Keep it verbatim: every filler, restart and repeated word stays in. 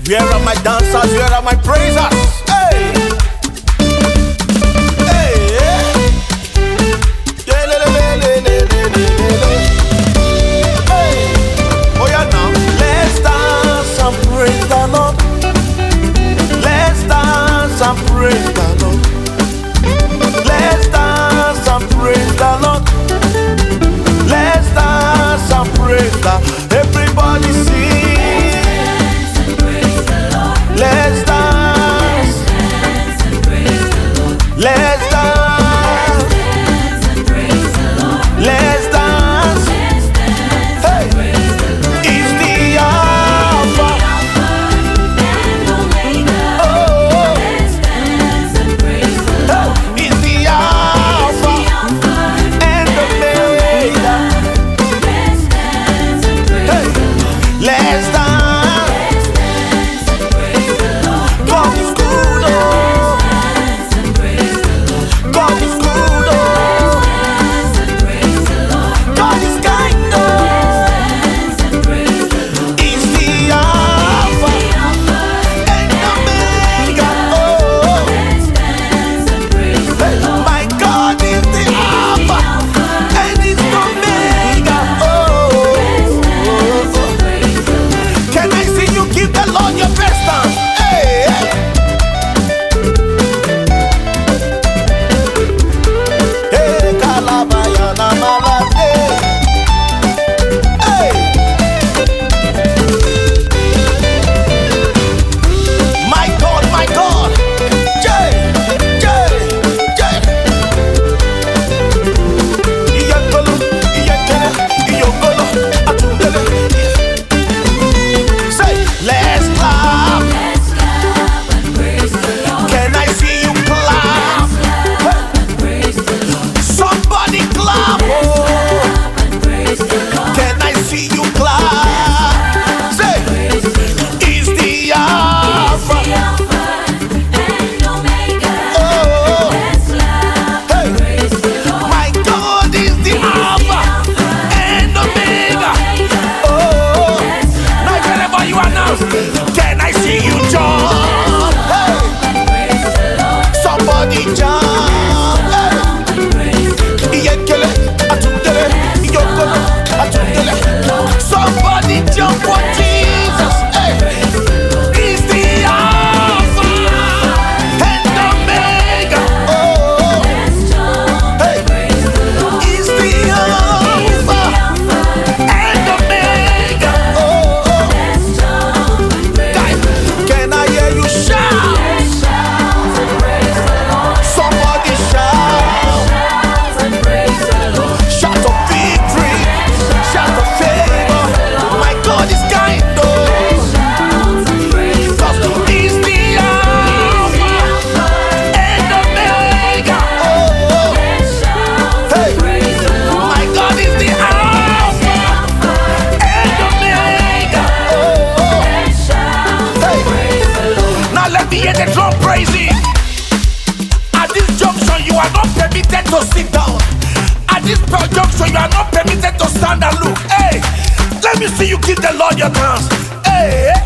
Where are my dancers? Where are my praisers? Hey! Hey! Yeah, le, le, le, le, le, le, le, le. Hey! Oh yeah, now let's dance and praise the Lord. Let's dance and praise the Lord. Let's dance and praise the Lord. Let's dance and praise the Lord. Everybody sing. Let's dance. Let's dance. Let's dance. Hey, it's the Alpha and Omega. Oh, it's the Alpha and Omega. Hey, let's dance. Can I see you jump? Hey, somebody jump. Hey, yekele, atundele, yokolo, atundele. Somebody jump for Jesus. Hey, he's the Alpha and Omega. Oh, hey, he's the Alpha and Omega. Oh. Can I hear you shout? Somebody shout. Shout of victory. Shout of favor. My God is kind though. Cause he's the Alpha and Omega. Oh, hey, my God is the Alpha and Omega. Oh, hey. Now let me hear the drum praising. At this junction, you are not permitted to sit down. At this junction, you are not permitted to stand and look. Hey, let me see you give the Lord your dance. Hey.